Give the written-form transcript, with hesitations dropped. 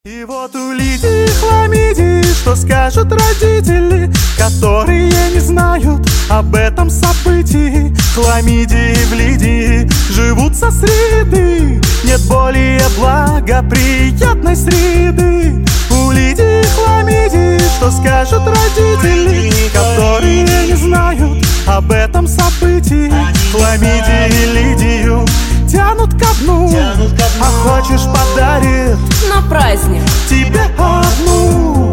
И вот у Лидии хламидии, что скажут родители, которые не знают об этом событии. Хламидии в Лидии живут со среды, нет более благоприятной среды. У Лидии хламидии, что скажут родители, которые не знают об этом событии. Хламидии Лидию тянут ко дну, а хочешь подарит на праздник тебе одну.